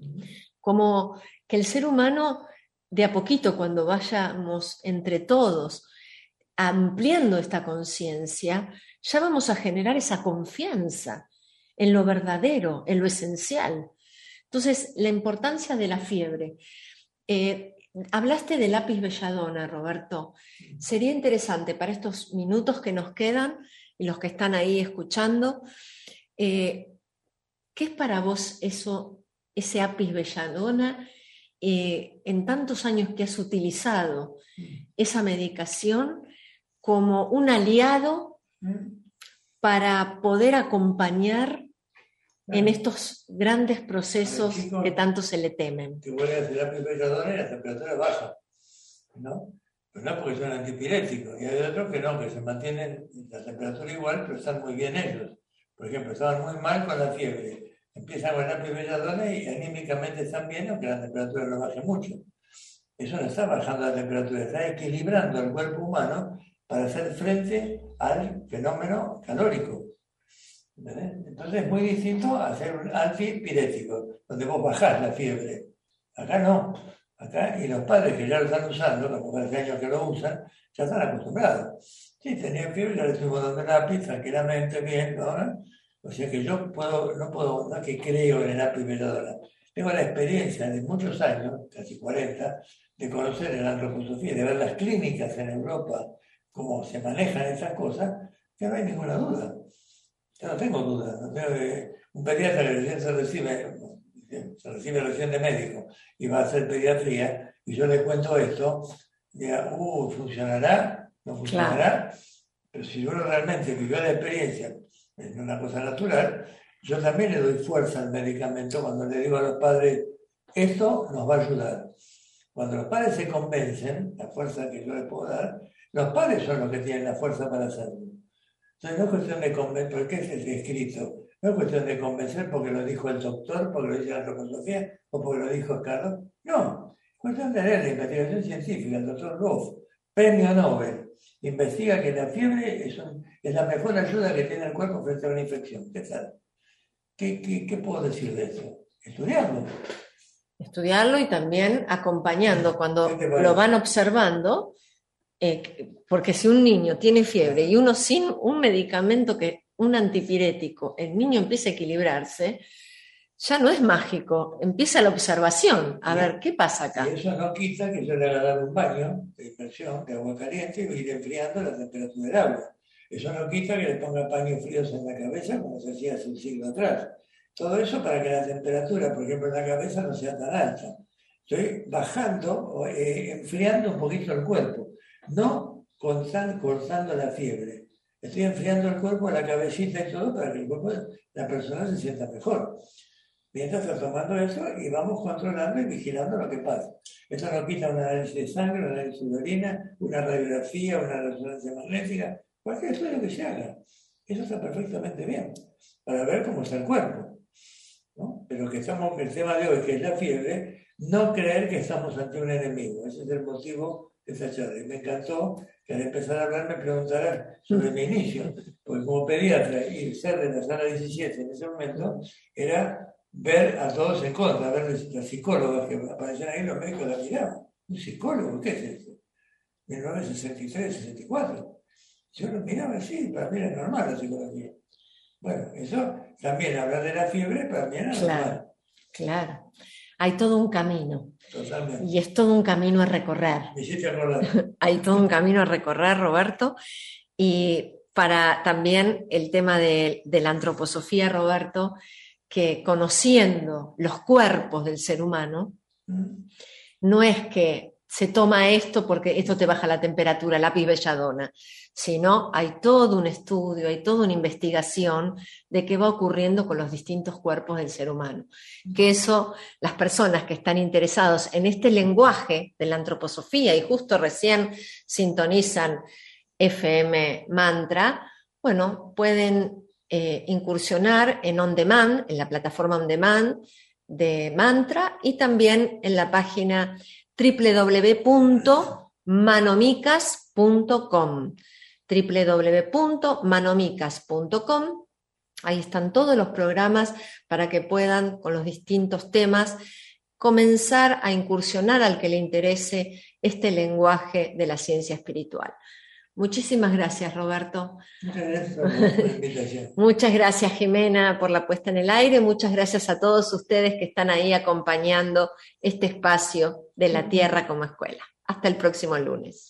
Como que el ser humano, de a poquito, cuando vayamos entre todos ampliando esta conciencia, ya vamos a generar esa confianza en lo verdadero, en lo esencial. Entonces, la importancia de la fiebre. Hablaste de lápiz belladona, Roberto. Sería interesante para estos minutos que nos quedan y los que están ahí escuchando, ¿qué es para vos ese lápiz belladona? En tantos años que has utilizado esa medicación como un aliado para poder acompañar en estos grandes procesos que tanto se le temen. Que vuelve a hacer lápiz belladona y la temperatura baja, ¿no? Pero no porque son antipiréticos. Y hay otros que no, que se mantienen la temperatura igual, pero están muy bien ellos. Por ejemplo, estaban muy mal con la fiebre. Empiezan con lápiz belladona y anímicamente están bien, aunque la temperatura no baje mucho. Eso no está bajando la temperatura, está equilibrando el cuerpo humano para hacer frente al fenómeno calórico. Entonces es muy distinto a hacer un antipirético, donde vos bajás la fiebre. Acá no. Acá, y los padres que ya lo están usando, los mujeres de años que lo usan, ya están acostumbrados. Sí, tenían fiebre, ya le estuvimos dando lápiz tranquilamente, bien, ¿no? O sea que yo no es que creo en el lápiz belladona. Tengo la experiencia de muchos años, casi 40, de conocer en la antroposofía, de ver las clínicas en Europa cómo se manejan esas cosas, que no hay ninguna duda. Yo no tengo duda. Un pediatra que recién se recibe recién de médico y va a hacer pediatría, y yo le cuento esto, diga, ¿funcionará? ¿No funcionará? Claro. Pero si uno realmente vivió la experiencia en una cosa natural, yo también le doy fuerza al medicamento cuando le digo a los padres, esto nos va a ayudar. Cuando los padres se convencen, la fuerza que yo les puedo dar, los padres son los que tienen la fuerza para hacerlo. Entonces no es cuestión de convencer, porque es escrito, no es cuestión de convencer porque lo dijo el doctor, porque lo dice la antroposofía, o porque lo dijo Carlos. No, es cuestión de leer la investigación científica. El doctor Goff, premio Nobel, investiga que la fiebre es la mejor ayuda que tiene el cuerpo frente a una infección. ¿Qué tal? ¿Qué puedo decir de eso? Estudiarlo. Estudiarlo y también acompañando cuando lo van observando, porque si un niño tiene fiebre y uno sin un medicamento, un antipirético, el niño empieza a equilibrarse, ya no es mágico, empieza la observación, a ver, ¿qué pasa acá? Y eso no quita que yo le haga dar un baño de inmersión de agua caliente y ir enfriando la temperatura del agua. Eso no quita que le ponga paños fríos en la cabeza como se hacía hace un siglo atrás. Todo eso para que la temperatura, por ejemplo, en la cabeza no sea tan alta. Estoy bajando, enfriando un poquito el cuerpo, no cortando la fiebre. Estoy enfriando el cuerpo, la cabecita y todo para que el cuerpo, la persona se sienta mejor. Mientras está tomando eso y vamos controlando y vigilando lo que pasa. Eso no quita un análisis de sangre, un análisis de orina, una radiografía, una resonancia magnética, cualquier estudio que se haga. Eso está perfectamente bien, para ver cómo está el cuerpo, ¿no? Pero que el tema de hoy, que es la fiebre, no creer que estamos ante un enemigo. Ese es el motivo de esta charla. Y me encantó que al empezar a hablar me preguntaran sobre mi inicio, porque como pediatra y ser de la sala 17 en ese momento era ver a todos en contra, ver las psicólogas que aparecían ahí, los médicos la miraban. ¿Un psicólogo? ¿Qué es eso? 1963, 64. Yo lo miraba así, para mí era normal la psicología. Bueno, eso también, hablar de la fiebre, para mí era normal. Claro. Hay todo un camino. Totalmente. Y es todo un camino a recorrer. Me hiciste acordar. Hay todo un camino a recorrer, Roberto. Y para también el tema de la antroposofía, Roberto, que conociendo los cuerpos del ser humano, no es que se toma esto porque esto te baja la temperatura, lápiz belladona, sino hay todo un estudio, hay toda una investigación de qué va ocurriendo con los distintos cuerpos del ser humano. Que eso, las personas que están interesados en este lenguaje de la antroposofía y justo recién sintonizan FM Mantra, bueno, pueden incursionar en On Demand, en la plataforma On Demand de Mantra y también en la página www.manomicas.com www.manomicas.com. Ahí están todos los programas para que puedan, con los distintos temas, comenzar a incursionar al que le interese este lenguaje de la ciencia espiritual. Muchísimas gracias, Roberto. Muchas gracias por la invitación. Muchas gracias, Jimena, por la puesta en el aire. Muchas gracias a todos ustedes que están ahí acompañando este espacio de la Tierra como escuela. Hasta el próximo lunes.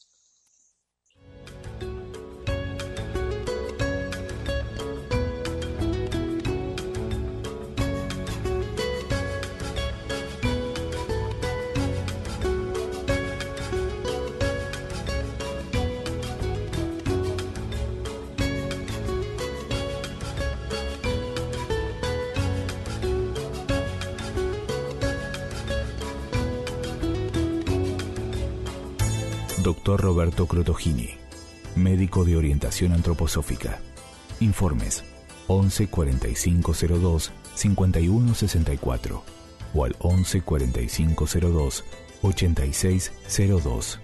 Dr. Roberto Crotogini, médico de orientación antroposófica. Informes 11 45 02 51 64 o al 11 45 02 86 02.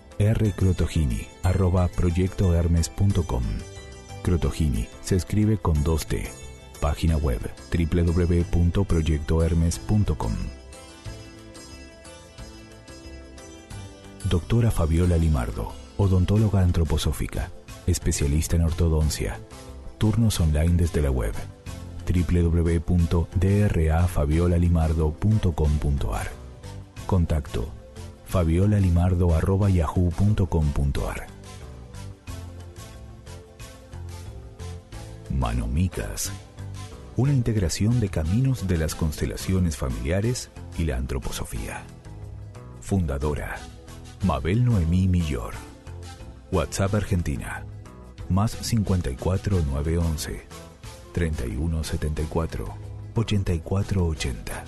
rcrotogini@proyectohermes.com. Crotogini se escribe con 2T. Página web www.proyectohermes.com. Doctora Fabiola Limardo, odontóloga antroposófica, especialista en ortodoncia. Turnos online desde la web www.drafabiola.limardo.com.ar. Contacto: fabiolalimardo@yahoo.com.ar. Manomicas. Una integración de caminos de las constelaciones familiares y la antroposofía. Fundadora: Mabel Noemí Millor. WhatsApp Argentina: más 54 911 3174 8480.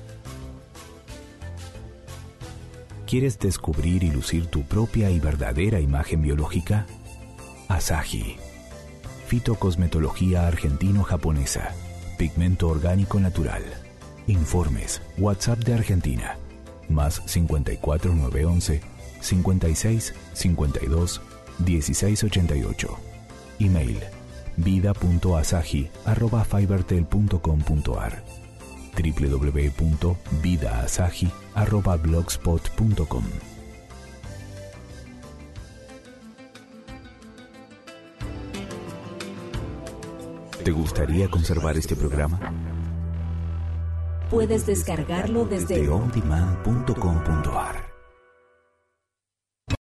¿Quieres descubrir y lucir tu propia y verdadera imagen biológica? Asahi. Fitocosmetología argentino-japonesa. Pigmento orgánico natural. Informes: WhatsApp de Argentina: más 54 911 56 52 16 88. Email: vida.asahi@fibertel.com.ar. www.vidaasahi@blogspot.com. ¿Te gustaría conservar este programa? Puedes descargarlo desde ondemand.com.ar.